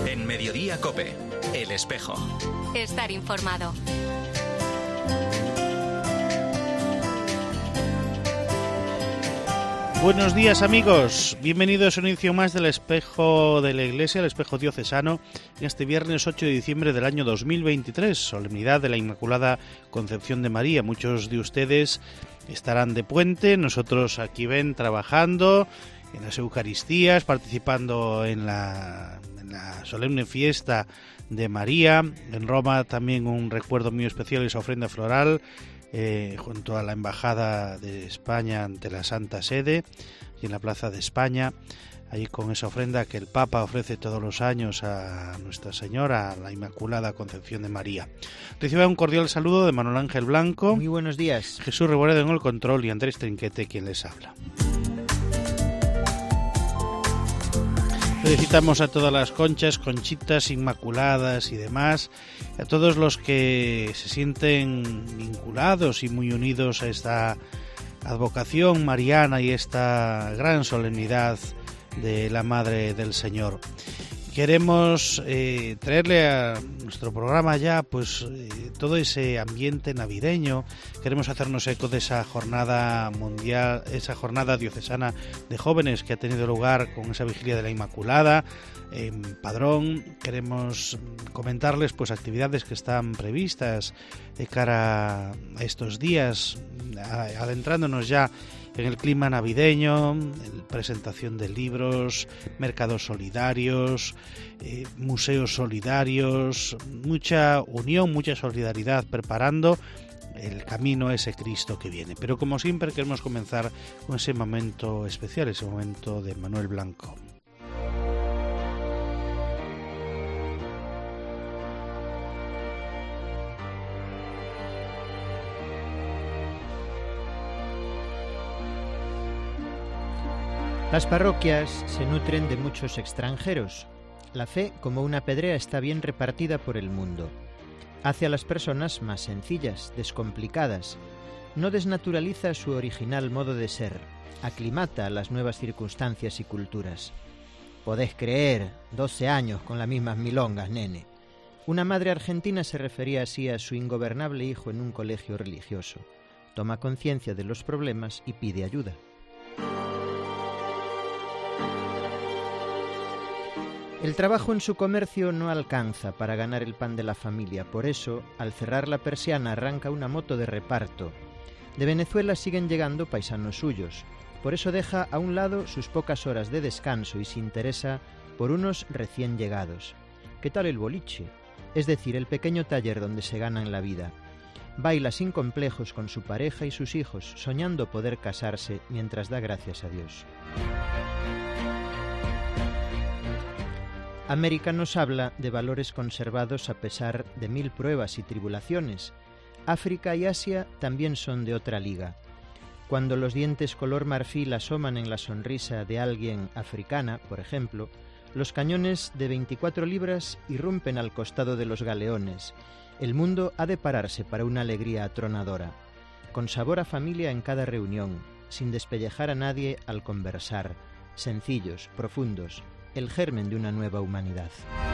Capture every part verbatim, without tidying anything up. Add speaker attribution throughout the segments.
Speaker 1: En Mediodía COPE, El Espejo.
Speaker 2: Estar informado.
Speaker 3: Buenos días, amigos, bienvenidos a un inicio más del Espejo de la Iglesia, el Espejo Diocesano, en este viernes ocho de diciembre del año dos mil veintitrés, solemnidad de la Inmaculada Concepción de María. Muchos de ustedes estarán de puente, nosotros aquí ven trabajando en las Eucaristías, participando en la, en la solemne fiesta de María. En Roma también un recuerdo muy especial, esa ofrenda floral, Eh, junto a la Embajada de España ante la Santa Sede y en la Plaza de España, ahí con esa ofrenda que el Papa ofrece todos los años a Nuestra Señora, a la Inmaculada Concepción de María. Reciba un cordial saludo de Manuel Ángel Blanco.
Speaker 4: Muy buenos días.
Speaker 3: Jesús Reboredo en el control y Andrés Trinquete quien les habla. Felicitamos a todas las conchas, conchitas, inmaculadas y demás, a todos los que se sienten vinculados y muy unidos a esta advocación mariana y esta gran solemnidad de la Madre del Señor. Queremos eh, traerle a nuestro programa ya pues eh, todo ese ambiente navideño. Queremos hacernos eco de esa jornada mundial, esa jornada diocesana de jóvenes que ha tenido lugar con esa vigilia de la Inmaculada en Padrón. Queremos comentarles pues actividades que están previstas de cara a estos días, adentrándonos ya en el clima navideño, presentación de libros, mercados solidarios, eh, museos solidarios, mucha unión, mucha solidaridad, preparando el camino a ese Cristo que viene. Pero como siempre queremos comenzar con ese momento especial, ese momento de Manuel Blanco.
Speaker 4: Las parroquias se nutren de muchos extranjeros. La fe, como una pedrea, está bien repartida por el mundo. Hace a las personas más sencillas, descomplicadas. No desnaturaliza su original modo de ser. Aclimata a las nuevas circunstancias y culturas. Podés creer, doce años con las mismas milongas, nene. Una madre argentina se refería así a su ingobernable hijo en un colegio religioso. Toma conciencia de los problemas y pide ayuda. El trabajo en su comercio no alcanza para ganar el pan de la familia. Por eso, al cerrar la persiana, arranca una moto de reparto. De Venezuela siguen llegando paisanos suyos. Por eso deja a un lado sus pocas horas de descanso y se interesa por unos recién llegados. ¿Qué tal el boliche? Es decir, el pequeño taller donde se ganan la vida. Baila sin complejos con su pareja y sus hijos, soñando poder casarse mientras da gracias a Dios. América nos habla de valores conservados a pesar de mil pruebas y tribulaciones. África y Asia también son de otra liga. Cuando los dientes color marfil asoman en la sonrisa de alguien africana, por ejemplo, los cañones de veinticuatro libras irrumpen al costado de los galeones. El mundo ha de pararse para una alegría atronadora, con sabor a familia en cada reunión, sin despellejar a nadie al conversar, sencillos, profundos, el germen de una nueva humanidad.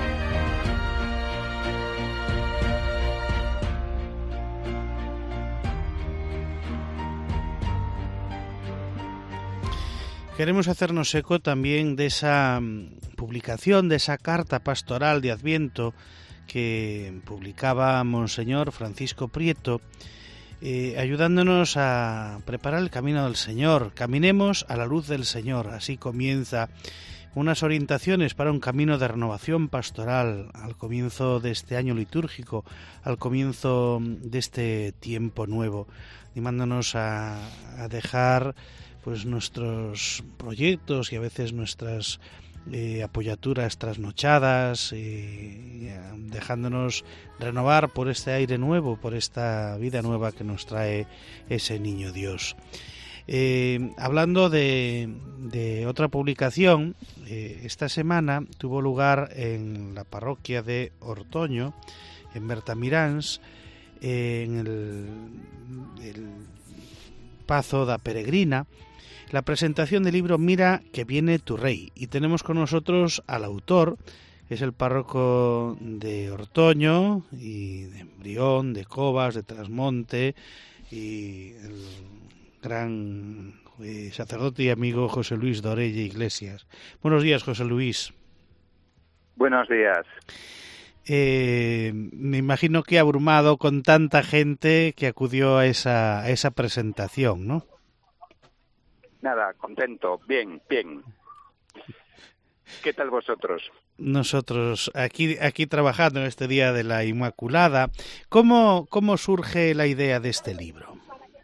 Speaker 3: Queremos hacernos eco también de esa publicación, de esa carta pastoral de Adviento que publicaba Monseñor Francisco Prieto, eh, ayudándonos a preparar el camino del Señor. Caminemos a la luz del Señor. Así comienza unas orientaciones para un camino de renovación pastoral al comienzo de este año litúrgico, al comienzo de este tiempo nuevo, animándonos a, a dejar pues nuestros proyectos y a veces nuestras eh, apoyaturas trasnochadas, eh, dejándonos renovar por este aire nuevo, por esta vida nueva que nos trae ese niño Dios. Eh, hablando de, de otra publicación, eh, esta semana tuvo lugar en la parroquia de Ortoño, en Bertamiráns, eh, en el, el Pazo da Peregrina, la presentación del libro Mira que viene tu rey. Y tenemos con nosotros al autor, es el párroco de Ortoño y de Brión, de Cobas, de Trasmonte, y el gran eh, sacerdote y amigo José Luis Dorelle Iglesias. Buenos días, José Luis.
Speaker 5: Buenos días.
Speaker 3: Eh, me imagino que abrumado con tanta gente que acudió a esa, a esa presentación, ¿no?
Speaker 5: Nada, contento, bien, bien. ¿Qué tal vosotros?
Speaker 3: Nosotros aquí aquí trabajando en este Día de la Inmaculada. ¿Cómo, cómo surge la idea de este libro?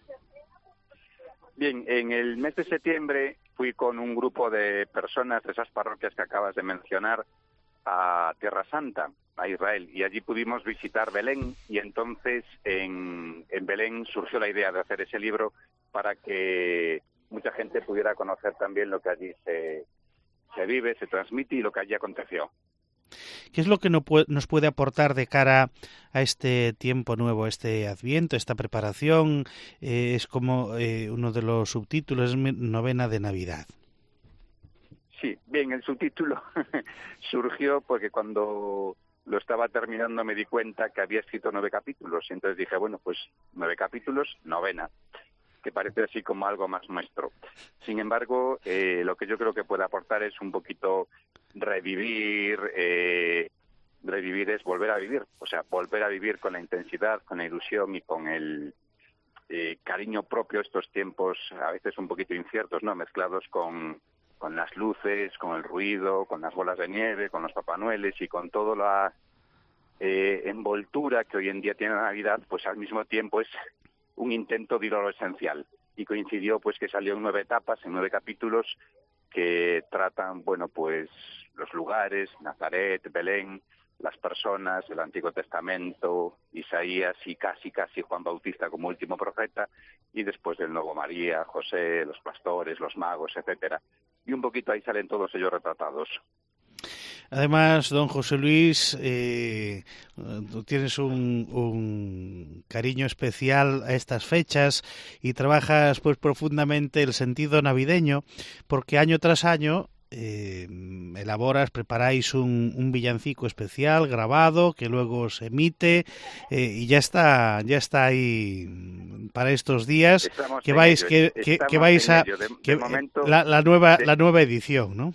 Speaker 5: Bien, en el mes de septiembre fui con un grupo de personas de esas parroquias que acabas de mencionar a Tierra Santa, a Israel, y allí pudimos visitar Belén, y entonces en, en Belén surgió la idea de hacer ese libro para que mucha gente pudiera conocer también lo que allí se, se vive, se transmite y lo que allí aconteció.
Speaker 3: ¿Qué es lo que nos puede aportar de cara a este tiempo nuevo, este Adviento, esta preparación? Eh, es como eh, uno de los subtítulos, es Novena de Navidad.
Speaker 5: Sí, bien, el subtítulo surgió porque cuando lo estaba terminando me di cuenta que había escrito nueve capítulos, y entonces dije, bueno, pues nueve capítulos, novena, que parece así como algo más nuestro. Sin embargo, eh, lo que yo creo que puede aportar es un poquito revivir, eh, revivir es volver a vivir, o sea, volver a vivir con la intensidad, con la ilusión y con el eh, cariño propio estos tiempos, a veces un poquito inciertos, ¿no? Mezclados con, con las luces, con el ruido, con las bolas de nieve, con los Papá Noeles y con toda la eh, envoltura que hoy en día tiene la Navidad, pues al mismo tiempo es un intento de ir a lo esencial. Y coincidió pues que salió en nueve etapas, en nueve capítulos, que tratan, bueno, pues los lugares, Nazaret, Belén, las personas, el Antiguo Testamento, Isaías y casi, casi Juan Bautista como último profeta, y después del Nuevo María, José, los pastores, los magos, etcétera. Y un poquito ahí salen todos ellos retratados.
Speaker 3: Además, don José Luis, eh, tú tienes un, un cariño especial a estas fechas y trabajas pues profundamente el sentido navideño, porque año tras año eh, elaboras, preparáis un, un villancico especial grabado que luego se emite eh, y ya está, ya está ahí para estos días. Estamos que vais, ello, que, que, que vais a de, que, de momento, la, la nueva, de... la nueva edición, ¿no?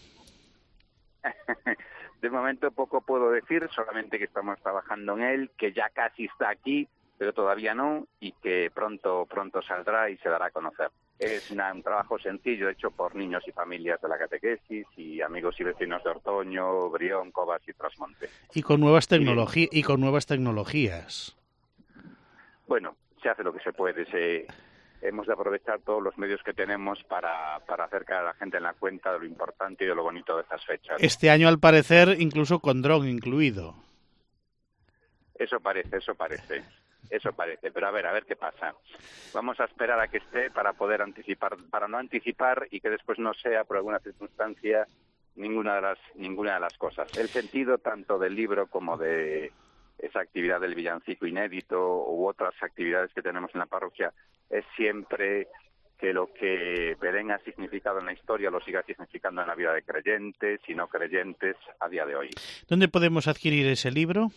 Speaker 5: De momento poco puedo decir, solamente que estamos trabajando en él, que ya casi está aquí, pero todavía no, y que pronto pronto saldrá y se dará a conocer. Es una, un trabajo sencillo hecho por niños y familias de la catequesis y amigos y vecinos de Ortoño, Brión, Cobas y Trasmonte.
Speaker 3: Y con nuevas tecnologías y con nuevas tecnologías.
Speaker 5: Bueno, se hace lo que se puede, se hemos de aprovechar todos los medios que tenemos para, para acercar a la gente en la cuenta de lo importante y de lo bonito de estas fechas.
Speaker 3: Este año, al parecer, incluso con dron incluido.
Speaker 5: Eso parece, eso parece, eso parece. Pero a ver, a ver qué pasa. Vamos a esperar a que esté para poder anticipar, para no anticipar y que después no sea, por alguna circunstancia, ninguna de las, ninguna de las cosas. El sentido tanto del libro como de esa actividad del villancico inédito u otras actividades que tenemos en la parroquia es siempre que lo que Belén ha significado en la historia lo siga significando en la vida de creyentes y no creyentes a día de hoy.
Speaker 3: ¿Dónde podemos adquirir ese libro?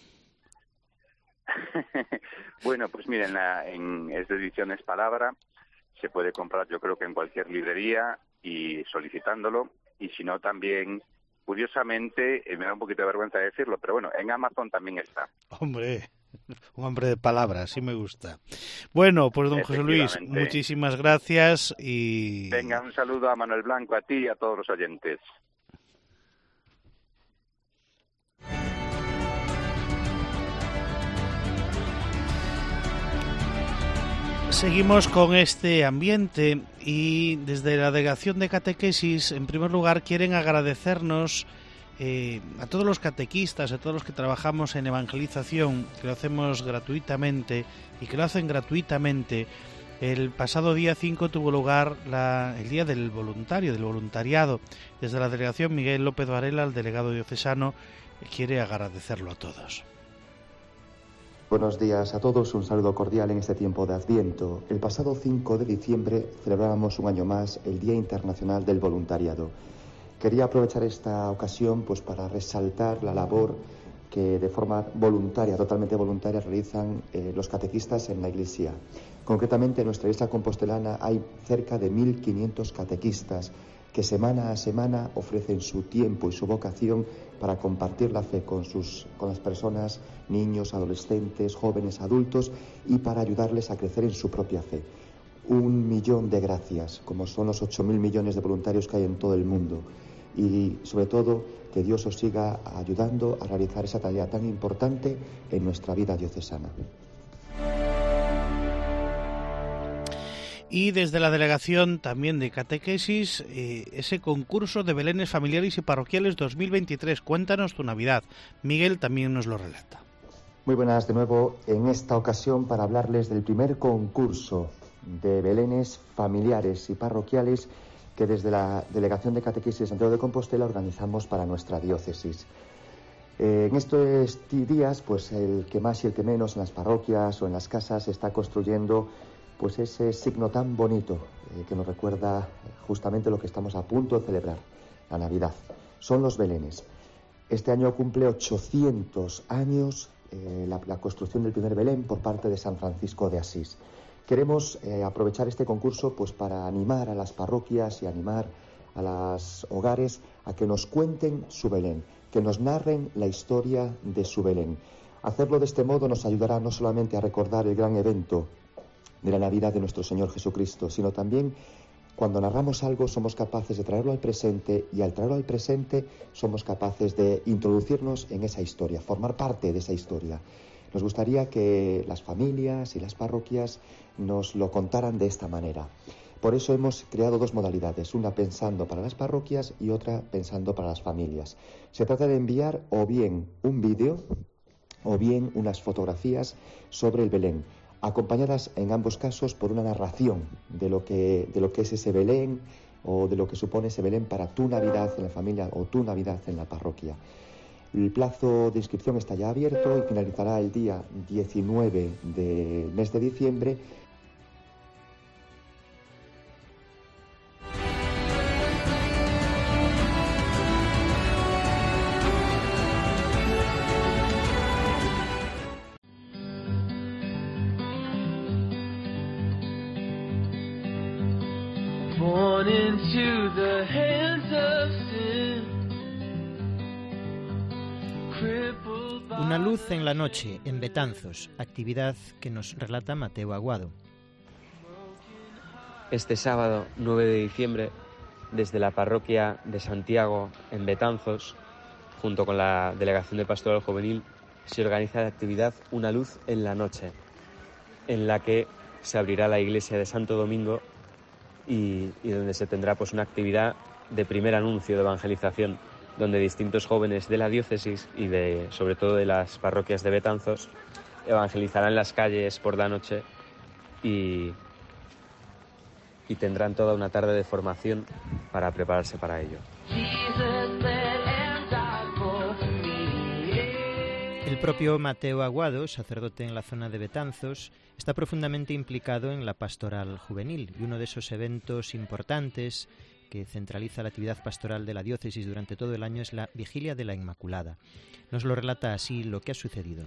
Speaker 5: Bueno, pues miren, la, en, es de Ediciones Palabra, se puede comprar yo creo que en cualquier librería y solicitándolo, y si no también, curiosamente, eh, me da un poquito de vergüenza decirlo, pero bueno, en Amazon también está.
Speaker 3: Hombre, un hombre de palabras, sí me gusta. Bueno, pues don José Luis, muchísimas gracias y...
Speaker 5: Venga, un saludo a Manuel Blanco, a ti y a todos los oyentes.
Speaker 3: Seguimos con este ambiente y desde la Delegación de Catequesis, en primer lugar, quieren agradecernos eh, a todos los catequistas, a todos los que trabajamos en evangelización, que lo hacemos gratuitamente y que lo hacen gratuitamente. El pasado día cinco tuvo lugar la, el Día del Voluntario, del Voluntariado. Desde la Delegación, Miguel López Varela, el delegado diocesano, quiere agradecerlo a todos.
Speaker 6: Buenos días a todos, un saludo cordial en este tiempo de Adviento. El pasado cinco de diciembre celebrábamos un año más el Día Internacional del Voluntariado. Quería aprovechar esta ocasión pues para resaltar la labor que de forma voluntaria, totalmente voluntaria, realizan eh, los catequistas en la Iglesia. Concretamente, en nuestra Iglesia compostelana hay cerca de mil quinientos catequistas que semana a semana ofrecen su tiempo y su vocación para compartir la fe con, sus, con las personas, niños, adolescentes, jóvenes, adultos, y para ayudarles a crecer en su propia fe. Un millón de gracias, como son los ocho mil millones de voluntarios que hay en todo el mundo. Y sobre todo, que Dios os siga ayudando a realizar esa tarea tan importante en nuestra vida diocesana.
Speaker 3: Y desde la delegación también de catequesis, eh, ese concurso de belenes familiares y parroquiales dos mil veintitrés. Cuéntanos tu Navidad. Miguel también nos lo relata.
Speaker 6: Muy buenas de nuevo en esta ocasión para hablarles del primer concurso de belenes familiares y parroquiales que desde la Delegación de Catequesis de Santiago de Compostela organizamos para nuestra diócesis. Eh, en estos días, pues el que más y el que menos en las parroquias o en las casas está construyendo pues ese signo tan bonito eh, que nos recuerda justamente lo que estamos a punto de celebrar, la Navidad. Son los belenes. Este año cumple ochocientos años eh, la, la construcción del primer Belén por parte de San Francisco de Asís. Queremos eh, aprovechar este concurso pues para animar a las parroquias y animar a los hogares a que nos cuenten su Belén, que nos narren la historia de su Belén. Hacerlo de este modo nos ayudará no solamente a recordar el gran evento de la Navidad de nuestro Señor Jesucristo, sino también cuando narramos algo somos capaces de traerlo al presente, y al traerlo al presente somos capaces de introducirnos en esa historia, formar parte de esa historia. Nos gustaría que las familias y las parroquias nos lo contaran de esta manera. Por eso hemos creado dos modalidades, una pensando para las parroquias y otra pensando para las familias. Se trata de enviar o bien un vídeo o bien unas fotografías sobre el Belén, acompañadas en ambos casos por una narración de lo que, de lo que es ese Belén o de lo que supone ese Belén para tu Navidad en la familia o tu Navidad en la parroquia. El plazo de inscripción está ya abierto y finalizará el día diecinueve del mes de diciembre.
Speaker 7: Born into the hands of sin.
Speaker 4: Una luz en la noche, en Betanzos, actividad que nos relata Mateo Aguado.
Speaker 8: Este sábado, nueve de diciembre, desde la parroquia de Santiago, en Betanzos, junto con la Delegación de Pastoral Juvenil, se organiza la actividad Una luz en la noche, en la que se abrirá la iglesia de Santo Domingo y, y donde se tendrá pues una actividad de primer anuncio de evangelización, donde distintos jóvenes de la diócesis y de, sobre todo de las parroquias de Betanzos, evangelizarán las calles por la noche y, y tendrán toda una tarde de formación para prepararse para ello.
Speaker 4: El propio Mateo Aguado, sacerdote en la zona de Betanzos, está profundamente implicado en la pastoral juvenil, y uno de esos eventos importantes que centraliza la actividad pastoral de la diócesis durante todo el año es la Vigilia de la Inmaculada. Nos lo relata así lo que ha sucedido.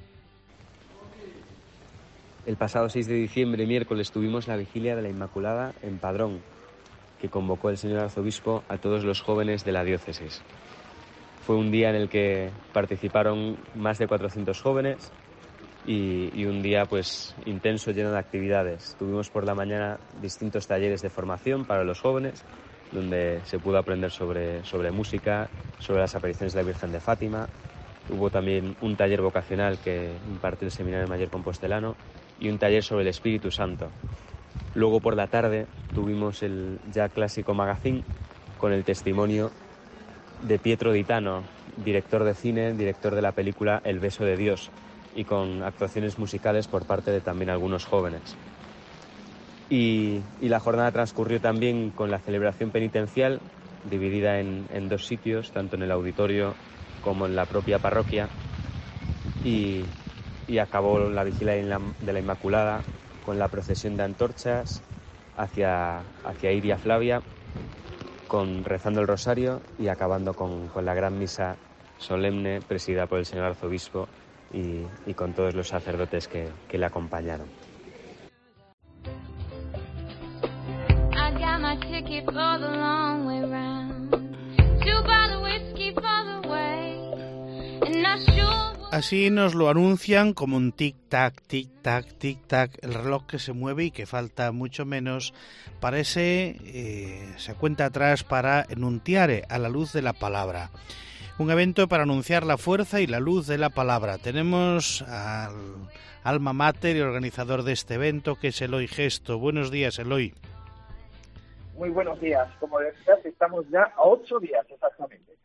Speaker 8: El pasado seis de diciembre, miércoles, tuvimos la Vigilia de la Inmaculada en Padrón, que convocó el señor arzobispo a todos los jóvenes de la diócesis. Fue un día en el que participaron más de cuatrocientos jóvenes y, y un día pues intenso, lleno de actividades. Tuvimos por la mañana distintos talleres de formación para los jóvenes, donde se pudo aprender sobre, sobre música, sobre las apariciones de la Virgen de Fátima. Hubo también un taller vocacional que impartió el Seminario Mayor Compostelano y un taller sobre el Espíritu Santo. Luego por la tarde tuvimos el ya clásico magazine con el testimonio de Pietro Ditano, director de cine, director de la película El beso de Dios, y con actuaciones musicales por parte de también algunos jóvenes. Y, y la jornada transcurrió también con la celebración penitencial, dividida en, en dos sitios, tanto en el auditorio como en la propia parroquia, y, y acabó la Vigilia de la Inmaculada con la procesión de antorchas hacia, hacia Iria Flavia, con rezando el rosario y acabando con, con la gran misa solemne presidida por el señor arzobispo y, y con todos los sacerdotes que, que le acompañaron.
Speaker 3: Así nos lo anuncian como un tic-tac, tic-tac, tic-tac, el reloj que se mueve y que falta mucho menos para ese, eh, se cuenta atrás para Nuntiare, a la luz de la palabra. Un evento para anunciar la fuerza y la luz de la palabra. Tenemos al alma mater y organizador de este evento, que es Eloy Gesto. Buenos días, Eloy.
Speaker 9: Muy buenos días. Como decías, estamos ya a ocho días exactamente.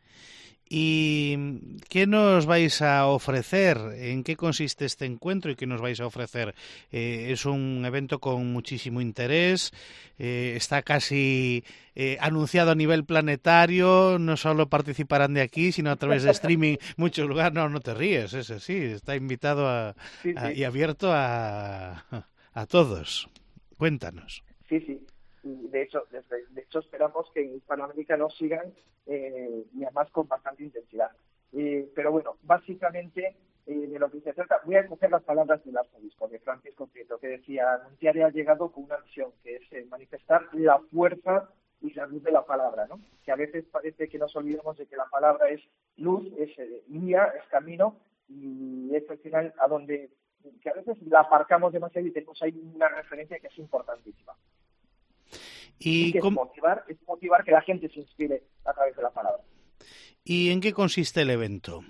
Speaker 3: ¿Y qué nos vais a ofrecer? ¿En qué consiste este encuentro y qué nos vais a ofrecer? Eh, es un evento con muchísimo interés, eh, está casi eh, anunciado a nivel planetario, no solo participarán de aquí, sino a través de streaming, muchos lugares. No, no te ríes, es así, está invitado a,
Speaker 9: sí, sí.
Speaker 3: A, y abierto a, a todos. Cuéntanos.
Speaker 9: Sí, sí. De hecho, de hecho esperamos que en Hispanoamérica nos sigan eh, y además con bastante intensidad. Eh, pero bueno, básicamente eh, de lo que se trata, voy a coger las palabras del arzobispo, de Francisco Prieto, que decía: Nuntiare ha llegado con una misión, que es eh, manifestar la fuerza y la luz de la palabra, ¿no? Que a veces parece que nos olvidamos de que la palabra es luz, es eh, guía, es camino, y es al final a donde, que a veces la aparcamos demasiado y tenemos ahí una referencia que es importantísima.
Speaker 3: Y
Speaker 9: que es motivar, es motivar que la gente se inspire a través de la palabra.
Speaker 3: ¿Y en qué consiste el evento?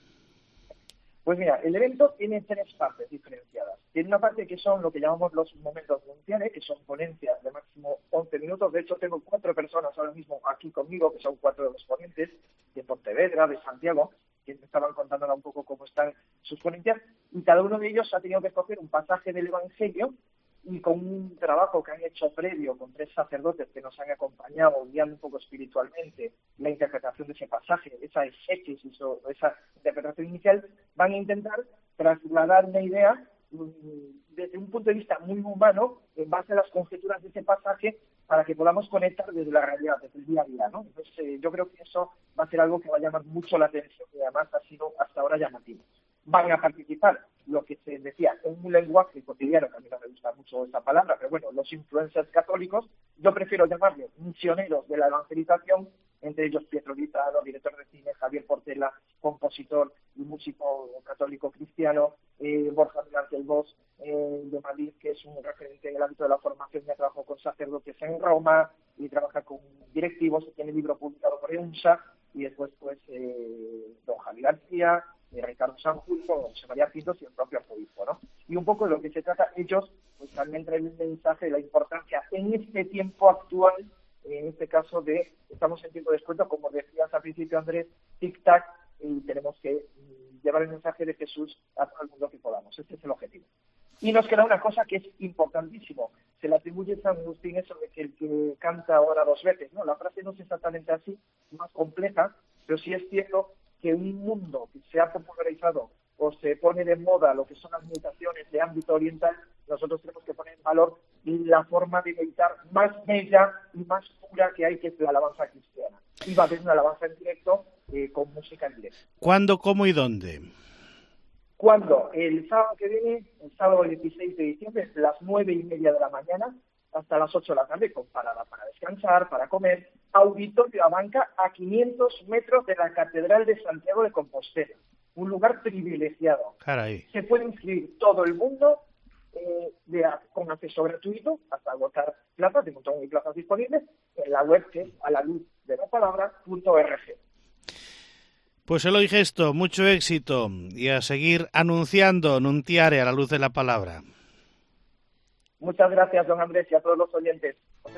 Speaker 9: Pues mira, el evento tiene tres partes diferenciadas. Tiene una parte que son lo que llamamos los momentos Nuntiare, que son ponencias de máximo once minutos. De hecho, tengo cuatro personas ahora mismo aquí conmigo, que son cuatro de los ponentes, de Pontevedra, de Santiago, que me estaban contando un poco cómo están sus ponencias, y cada uno de ellos ha tenido que escoger un pasaje del Evangelio, y con un trabajo que han hecho previo con tres sacerdotes que nos han acompañado, guiando un poco espiritualmente la interpretación de ese pasaje, esa exégesis o esa interpretación inicial, van a intentar trasladar una idea desde un punto de vista muy humano, en base a las conjeturas de ese pasaje, para que podamos conectar desde la realidad, desde el día a día, ¿no? Entonces, eh, yo creo que eso va a ser algo que va a llamar mucho la atención y además ha sido hasta ahora llamativo. Van a participar, lo que se decía, en un lenguaje cotidiano, que a mí no me gusta mucho esa palabra, pero bueno, los influencers católicos, yo prefiero llamarlos misioneros de la evangelización, entre ellos Pietro Lizano, director de cine, Javier Portela, compositor y músico católico cristiano, eh, Borja Ángel Bosch, eh, de Madrid, que es un referente en el ámbito de la formación, ya trabajó con sacerdotes en Roma y trabaja con directivos, tiene libro publicado por EUNSA, y después pues eh, don Javi García, de Ricardo Sanjurjo, José María Pintos y el propio arzobispo, ¿no? Y un poco de lo que se trata, ellos pues también traen un mensaje de la importancia en este tiempo actual, en este caso de, estamos en tiempo de descuento, como decías al principio, Andrés, tic-tac, y tenemos que llevar el mensaje de Jesús a todo el mundo que podamos. Este es el objetivo. Y nos queda una cosa que es importantísimo. Se le atribuye a San Agustín eso de que el que canta ahora dos veces, ¿no? La frase no es exactamente así, más compleja, pero sí es cierto que un mundo que se ha popularizado o se pone de moda lo que son las meditaciones de ámbito oriental, nosotros tenemos que poner en valor la forma de meditar más bella y más pura que hay, que es la alabanza cristiana. Y va a haber una alabanza en directo eh, con música en directo.
Speaker 3: ¿Cuándo, cómo y dónde?
Speaker 9: ¿Cuándo? El sábado que viene, el sábado dieciséis de diciembre, desde las nueve y media de la mañana hasta las ocho de la tarde, con parada para descansar, para comer. Auditorio Abanca, a quinientos metros de la Catedral de Santiago de Compostela. Un lugar privilegiado.
Speaker 3: Caray.
Speaker 9: Se puede inscribir todo el mundo eh, de, con acceso gratuito hasta agotar plazas, de un montón de plazas disponibles, en la web que es a la luz de la palabra punto org.
Speaker 3: Pues Eloy Gesto, mucho éxito y a seguir anunciando Nuntiare a la luz de la palabra.
Speaker 9: Muchas gracias, don Andrés, y a todos los oyentes.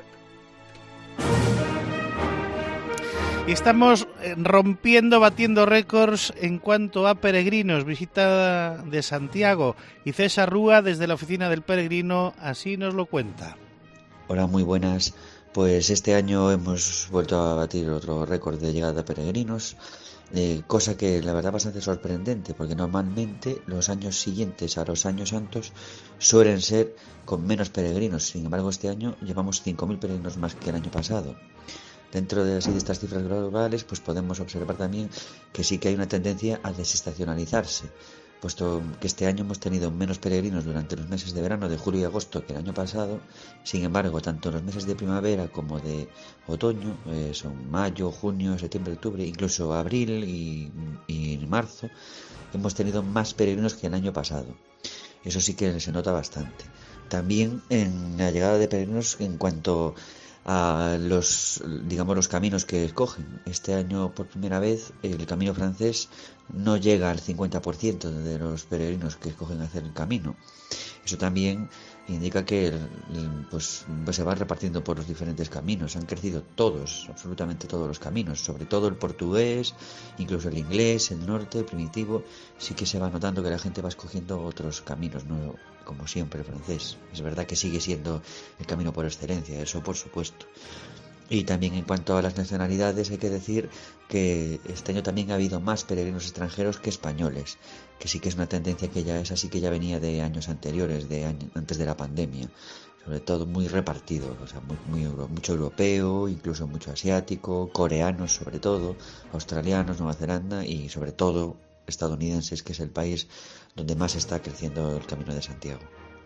Speaker 3: Y estamos rompiendo, batiendo récords en cuanto a peregrinos. Visita de Santiago y César Rúa desde la oficina del peregrino así nos lo cuenta.
Speaker 10: Hola, muy buenas. Pues este año hemos vuelto a batir otro récord de llegada de peregrinos, eh, cosa que la verdad bastante sorprendente, porque normalmente los años siguientes a los años santos suelen ser con menos peregrinos. Sin embargo, este año llevamos cinco mil peregrinos más que el año pasado. Dentro de, así, de estas cifras globales, pues podemos observar también que sí que hay una tendencia a desestacionalizarse, puesto que este año hemos tenido menos peregrinos durante los meses de verano, de julio y agosto, que el año pasado. Sin embargo, tanto en los meses de primavera como de otoño, eh, son mayo, junio, septiembre, octubre, incluso abril y, y marzo, hemos tenido más peregrinos que el año pasado. Eso sí que se nota bastante. También en la llegada de peregrinos en cuanto a los, digamos, los caminos que escogen. Este año, por primera vez, el camino francés no llega al cincuenta por ciento de los peregrinos que escogen hacer el camino. Eso también indica que el, el, pues, pues se va repartiendo por los diferentes caminos. Han crecido todos, absolutamente todos los caminos, sobre todo el portugués, incluso el inglés, el norte, el primitivo. Sí que se va notando que la gente va escogiendo otros caminos, no como siempre el francés. Es verdad que sigue siendo el camino por excelencia, eso por supuesto. Y también en cuanto a las nacionalidades, hay que decir que este año también ha habido más peregrinos extranjeros que españoles, que sí que es una tendencia que ya es así, que ya venía de años anteriores, de años, antes de la pandemia, sobre todo muy repartido, o sea, muy, muy mucho europeo, incluso mucho asiático, coreanos sobre todo, australianos, Nueva Zelanda y sobre todo estadounidenses, que es el país donde más está creciendo el Camino de Santiago.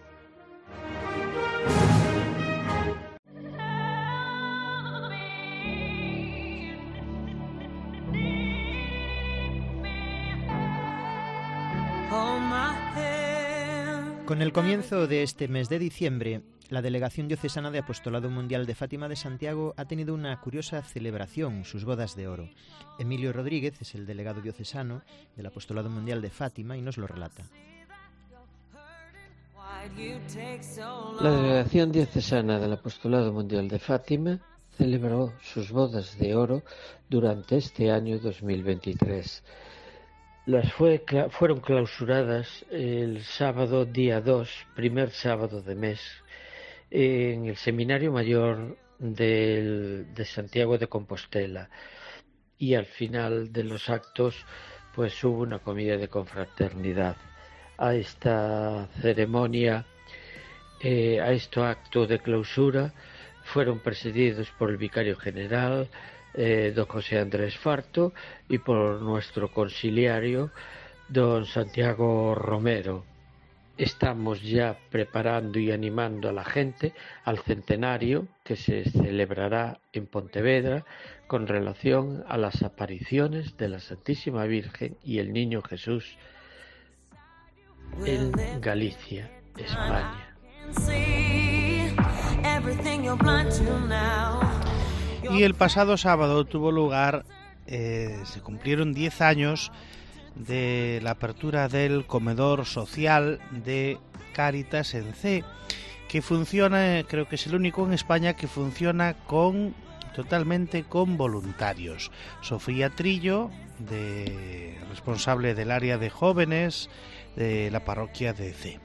Speaker 4: Con el comienzo de este mes de diciembre, la Delegación Diocesana de Apostolado Mundial de Fátima de Santiago ha tenido una curiosa celebración, sus bodas de oro. Emilio Rodríguez es el delegado diocesano del Apostolado Mundial de Fátima y nos lo relata.
Speaker 11: La Delegación Diocesana del Apostolado Mundial de Fátima celebró sus bodas de oro durante este año dos mil veintitrés. Las fue, fueron clausuradas el sábado día dos, primer sábado de mes, en el Seminario Mayor del, de Santiago de Compostela. Y al final de los actos, pues hubo una comida de confraternidad. A esta ceremonia, eh, a este acto de clausura, fueron presididos por el vicario general, Eh, don José Andrés Farto, y por nuestro conciliario don Santiago Romero. Estamos ya preparando y animando a la gente al centenario que se celebrará en Pontevedra con relación a las apariciones de la Santísima Virgen y el Niño Jesús en Galicia, España.
Speaker 3: Y el pasado sábado tuvo lugar, eh, se cumplieron diez años de la apertura del comedor social de Cáritas en C, que funciona, creo que es el único en España que funciona con totalmente con voluntarios. Sofía Trillo, de, responsable del área de jóvenes de la parroquia de C.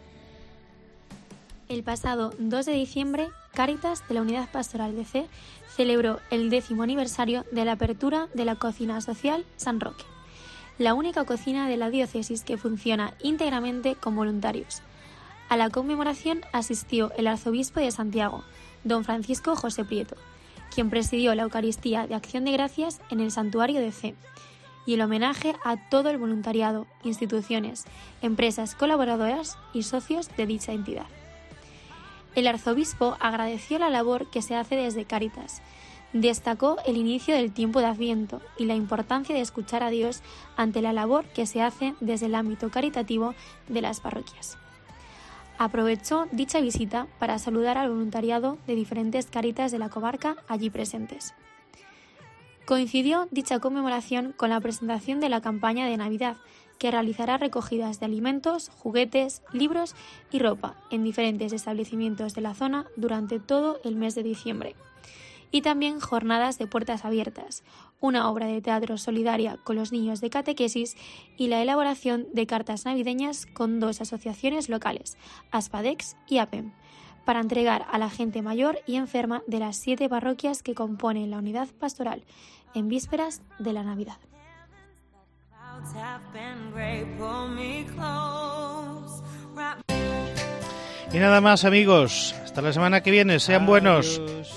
Speaker 12: El pasado dos de diciembre, Cáritas de la Unidad Pastoral de C celebró el décimo aniversario de la apertura de la Cocina Social San Roque, la única cocina de la diócesis que funciona íntegramente con voluntarios. A la conmemoración asistió el arzobispo de Santiago, don Francisco José Prieto, quien presidió la Eucaristía de Acción de Gracias en el santuario de C, y el homenaje a todo el voluntariado, instituciones, empresas colaboradoras y socios de dicha entidad. El arzobispo agradeció la labor que se hace desde Cáritas, destacó el inicio del tiempo de Adviento y la importancia de escuchar a Dios ante la labor que se hace desde el ámbito caritativo de las parroquias. Aprovechó dicha visita para saludar al voluntariado de diferentes Cáritas de la comarca allí presentes. Coincidió dicha conmemoración con la presentación de la campaña de Navidad, que realizará recogidas de alimentos, juguetes, libros y ropa en diferentes establecimientos de la zona durante todo el mes de diciembre. Y también jornadas de puertas abiertas, una obra de teatro solidaria con los niños de catequesis y la elaboración de cartas navideñas con dos asociaciones locales, Aspadex y APEM, para entregar a la gente mayor y enferma de las siete parroquias que componen la unidad pastoral en vísperas de la Navidad.
Speaker 3: Y nada más, amigos, hasta la semana que viene, sean buenos.
Speaker 4: Adiós.